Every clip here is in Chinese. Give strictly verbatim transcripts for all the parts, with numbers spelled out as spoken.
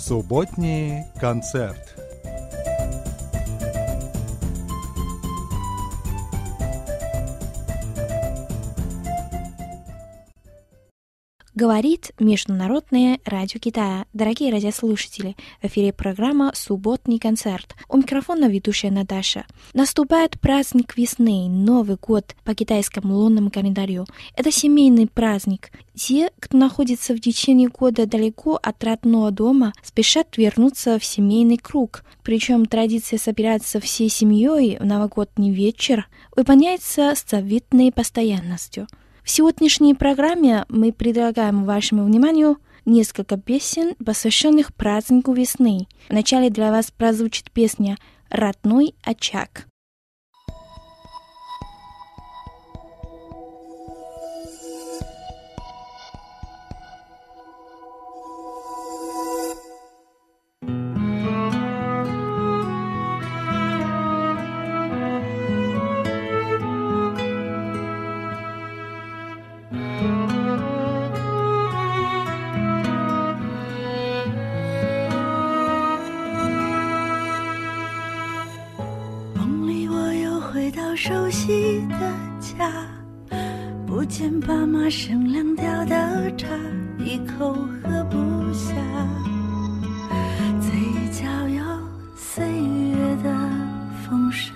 Субботний концерт. Говорит Международное радио Китая. Дорогие радиослушатели, в эфире программа «Субботний концерт». У микрофона ведущая Наташа. Наступает праздник весны, Новый год по китайскому лунному календарю. Это семейный праздник. Те, кто находится в течение года далеко от родного дома, спешат вернуться в семейный круг. Причем традиция собираться всей семьей в новогодний вечер выполняется с завидной постоянностью. В сегодняшней программе мы предлагаем вашему вниманию несколько песен, посвященных празднику весны. Вначале для вас прозвучит песня «Родной очаг». 熟悉的家，不见爸妈生凉掉的茶，一口喝不下，嘴角有岁月的风沙。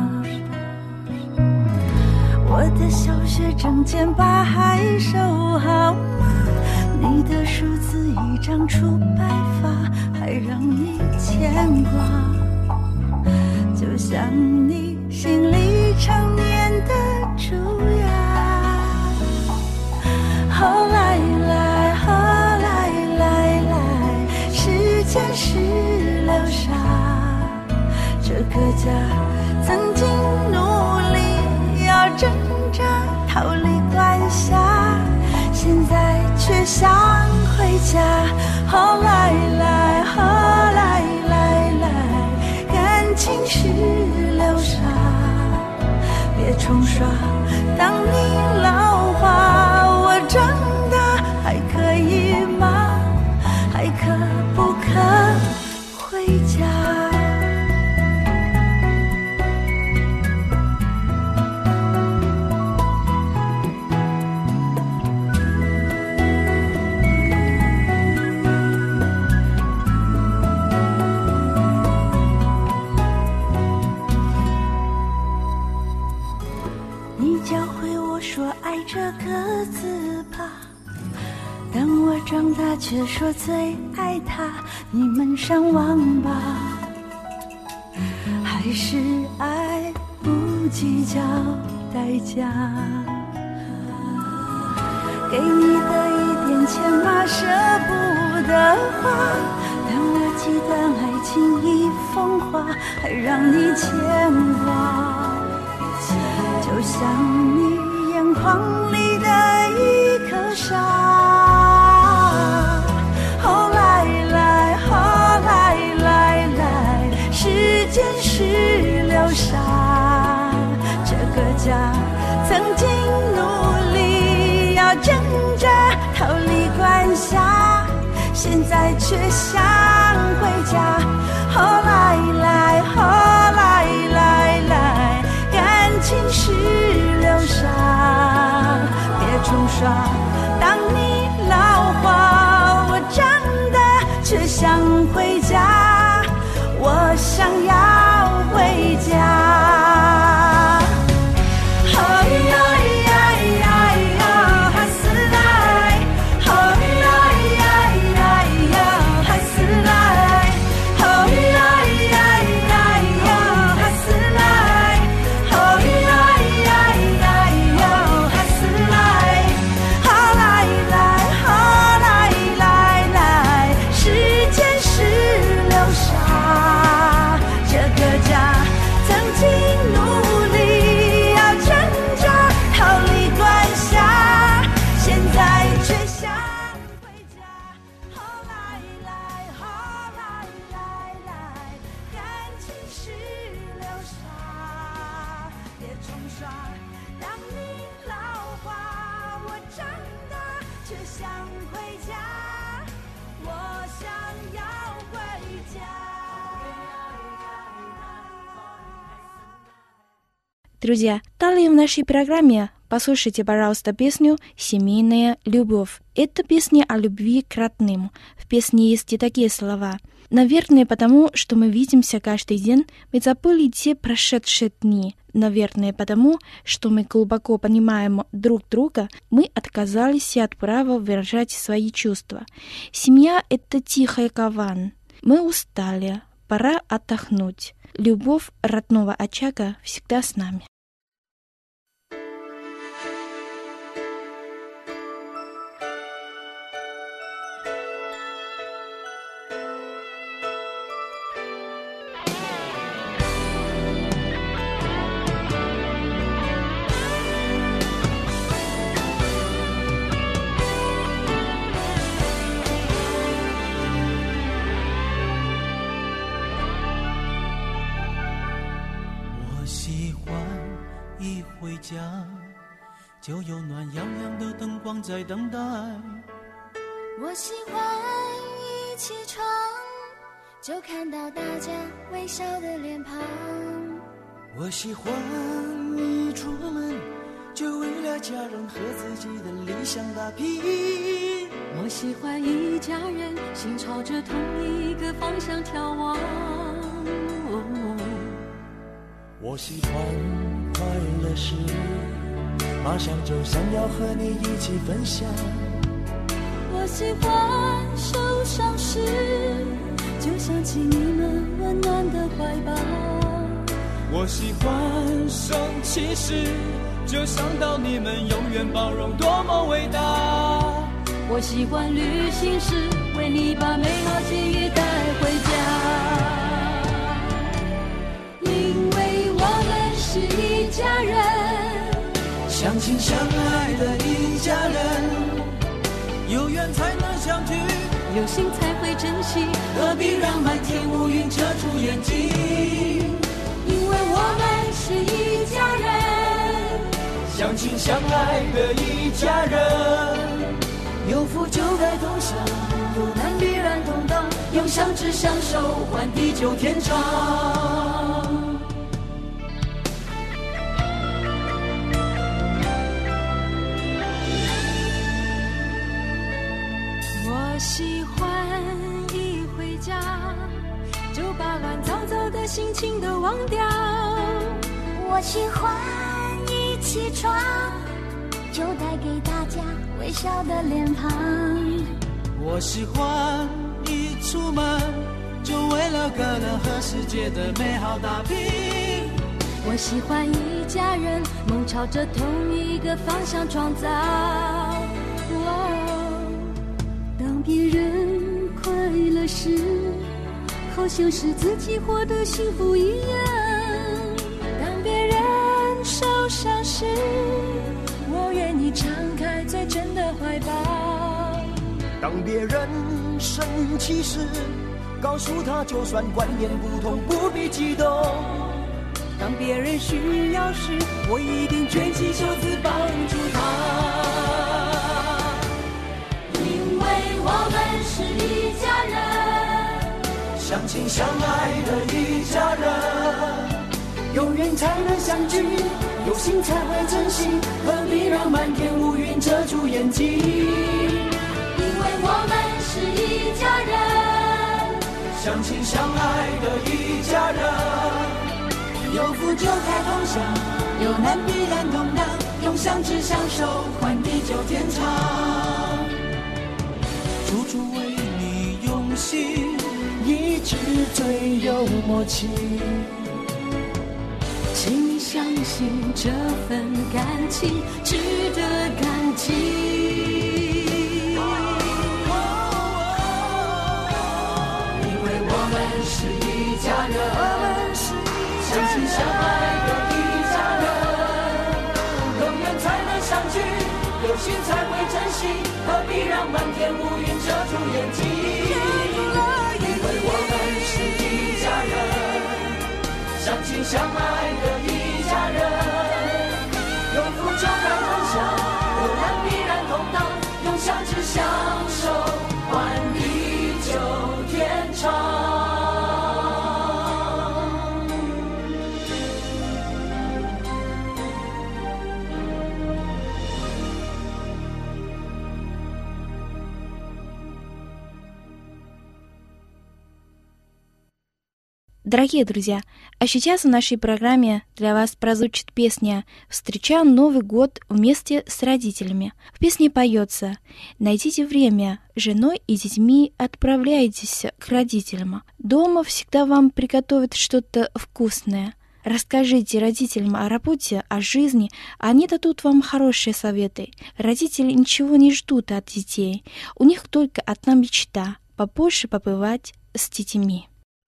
我的小学证件把还收好吗？你的数字已长出白发，还让你牵挂，就像你心里常年的蛀牙。后来来后来来来，时间是流沙，这个家曾经努力要挣扎逃离管辖，现在却想回家。后来来后来来来，感情是流沙，别冲刷，当你老化，我长大还可以吗？还可不可回家？这个字吧，当我长大却说最爱他，你们上网吧，还是爱不计较代价，给你的一点钱嘛舍不得花，当我几段爱情已风华，还让你牵挂，就像你眼眶里的一颗沙。后来来后来来来，时间是流沙，这个家曾经努力要挣扎逃离管辖，现在却想回家。后来来后来来来，感情是流沙，别冲刷，当你老化，我长大却想回家，我想要回家。却想回家，我想要 Друзья, далее в нашей программе послушайте, пожалуйста, песню «Семейная любовь». Это песня о любви к родным. В песне есть и такие слова. Наверное, потому, что мы видимся каждый день, мы забыли те прошедшие дни. Наверное, потому, что мы глубоко понимаем друг друга, мы отказались от права выражать свои чувства. Семья — это тихий каван. Мы устали, пора отдохнуть. Любовь родного очага всегда с нами. 就有暖洋洋的灯光在等待。 我喜欢一起床就看到大家微笑的脸庞。 我喜欢一出门就为了家人和自己的理想打拼。 我喜欢一家人心朝着同一个方向眺望。 我喜欢快乐时马上就想要和你一起分享。 我喜欢受伤时就想起你们温暖的怀抱。 我喜欢生气时就想到你们永远包容多么伟大。 我喜欢旅行时为你把美好记忆带回家。因为我们是一家人， 相亲相爱的一家人，有缘才能相聚， 有心才会珍惜， 何必让满天乌云遮住眼睛？ 因为我们是一家人， 相亲相爱的一家人，有福就该同享，有难必然同当，用相知相守换地久天长。 我喜欢一回家就把乱糟糟的心情都忘掉。 我喜欢一起床就带给大家微笑的脸庞。 我喜欢一出门就为了个人和世界的美好打拼。 我喜欢一家人梦朝着同一个方向创造。当别人快乐时好像是自己获得幸福一样。当别人受伤时我愿意敞开最真的怀抱。 当别人生气时告诉他就算观念不同不必激动。 当别人需要时我一定卷起袖子帮助他。因为我们是一家人， 相亲相爱的一家人，有缘才能相聚，有心才会珍惜，何必让满天乌云遮住眼睛？ 因为我们是一家人， 相亲相爱的一家人，有福就该同享，有难必然同当，用相知相守换地久天长。处处为你用心，一直最有默契。 请你相信这份感情值得感激。 因为我们是一家人，相亲相爱的一家人，有缘才能相聚，有心才会珍惜，何必让满天乌云遮住眼睛？因为我们是一家人，相亲相爱的一家人，有福就该同享，有难必然同当，用相知相守换地久天长。 Дорогие друзья, а сейчас в нашей программе для вас прозвучит песня «Встречаю Новый год вместе с родителями». В песне поется: «Найдите время, женой и детьми отправляйтесь к родителям. Дома всегда вам приготовят что-то вкусное. Расскажите родителям о работе, о жизни, они дадут вам хорошие советы. Родители ничего не ждут от детей, у них только одна мечта – побольше побывать с детьми».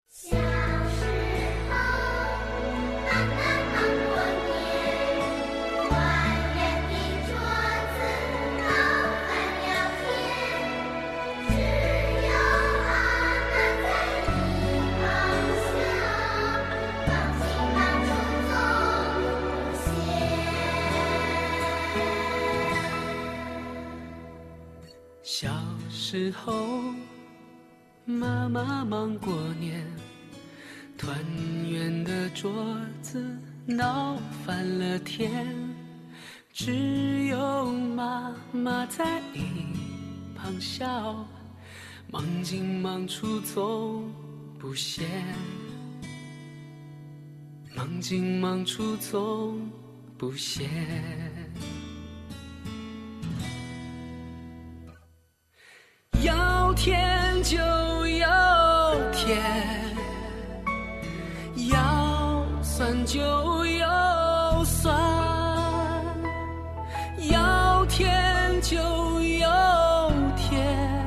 小时候，妈妈忙过年，团圆的桌子闹翻了天，只有妈妈在一旁笑，忙进忙出从不歇，忙进忙出从不歇。要甜就要甜，要酸就要酸，要甜就要甜，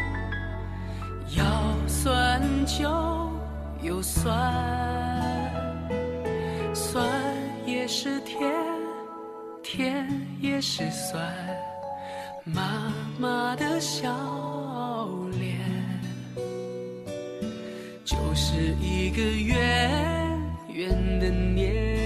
要酸就有酸，酸也是甜，甜也是酸。妈妈的笑脸就是一个圆圆的年。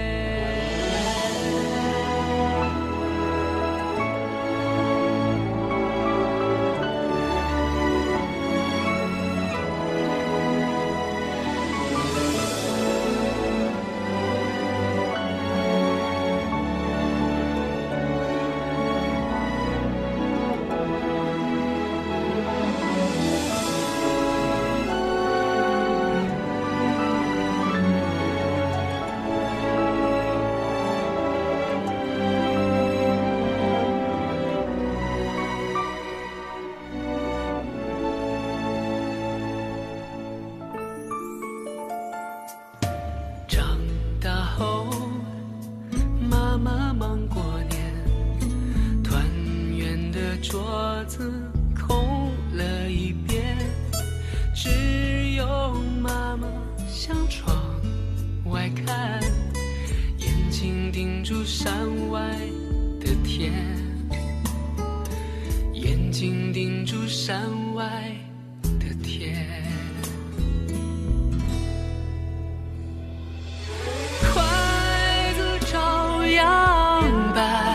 桌子空了一边，只有妈妈向窗外看，眼睛盯住山外的天，眼睛盯住山外的天。筷子照样摆，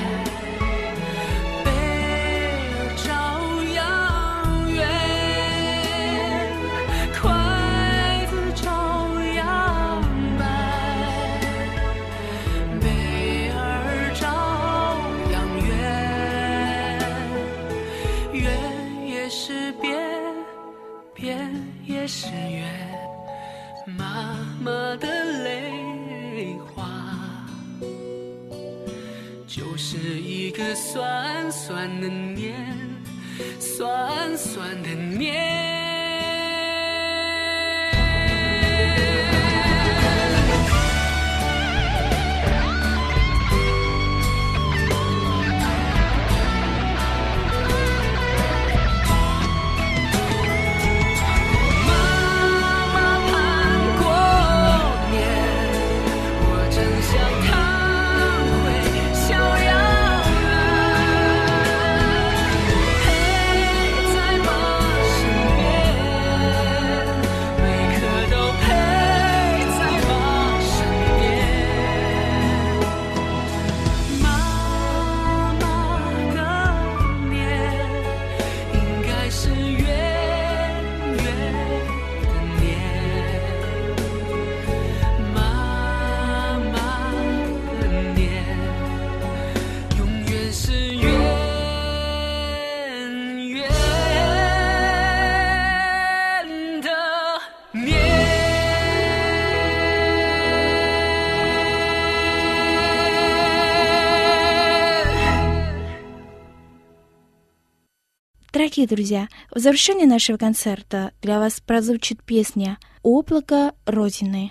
也是月，妈妈的泪花，就是一个酸酸的年，酸酸的年。 Дорогие друзья, в завершении нашего концерта для вас прозвучит песня «Облако Родины».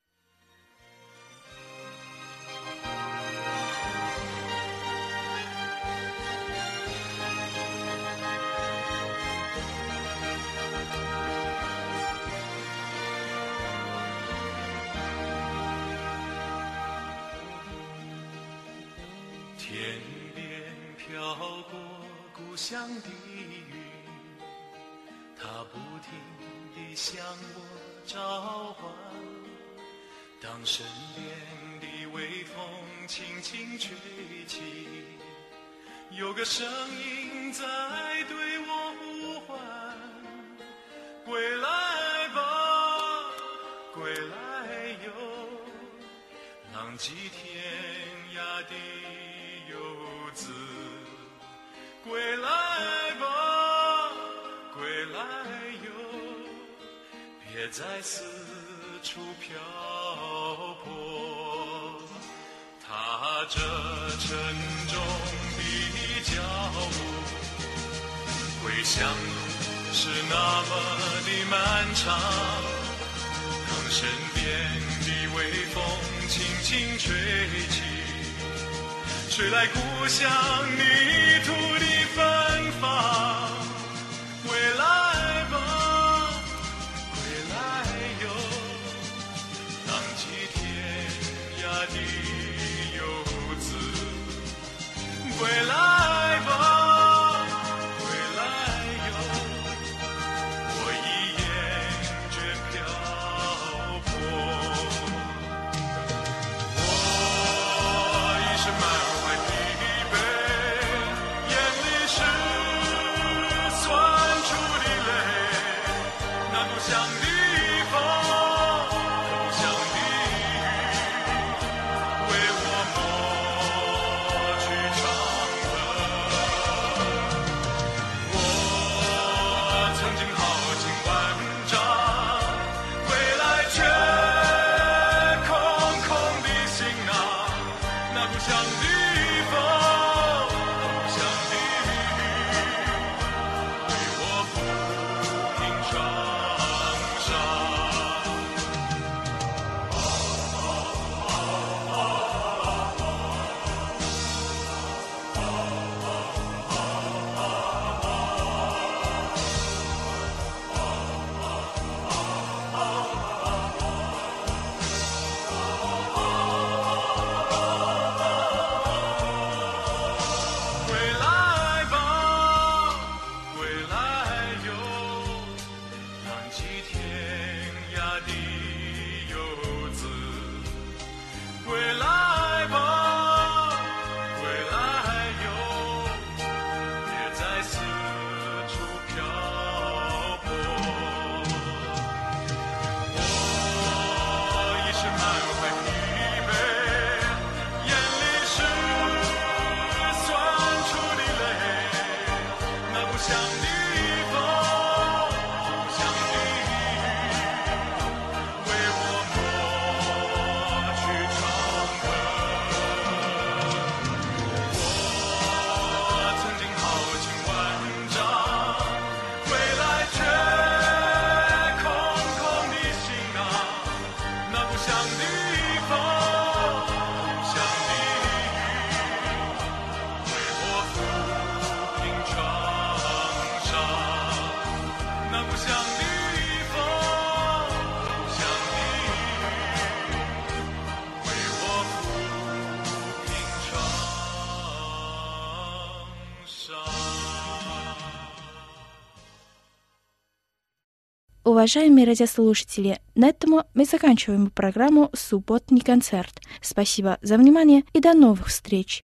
天边飘过故乡的云，它不停地向我召唤。当身边的微风轻轻吹起，有个声音在对我呼唤：归来吧，归来哟，浪迹天涯的游子，归来吧，归来哟，别再四处漂泊。踏着沉重的脚步，归乡路是那么的漫长。当身边的微风轻轻吹起，吹来故乡泥土的芬芳。归来吧，归来哟，浪迹天涯的游子，归来吧，归来哟，我已厌倦漂泊。我已是满怀疲惫，眼里是酸楚的泪，那故乡的风，故乡的雨，为我抹去伤痕。我曾经豪情万丈，归来却空空的行囊。那故乡的风，故乡的雨，为我抚平创伤。归来吧，归来哟，浪迹天涯的游子，归来吧，归来哟，别再四处漂泊。我已是满怀疲惫，眼里是酸楚的泪，那故乡的风，故乡的雨，为我抹去伤痕。我曾经豪情万丈，归来却空空的行囊。那故乡的风，故乡的雨，为我抚平创伤。那故乡的风，故乡的雨，为我抚平创伤。 Уважаемые радиослушатели, на этом мы заканчиваем программу «Субботний концерт». Спасибо за внимание и до новых встреч!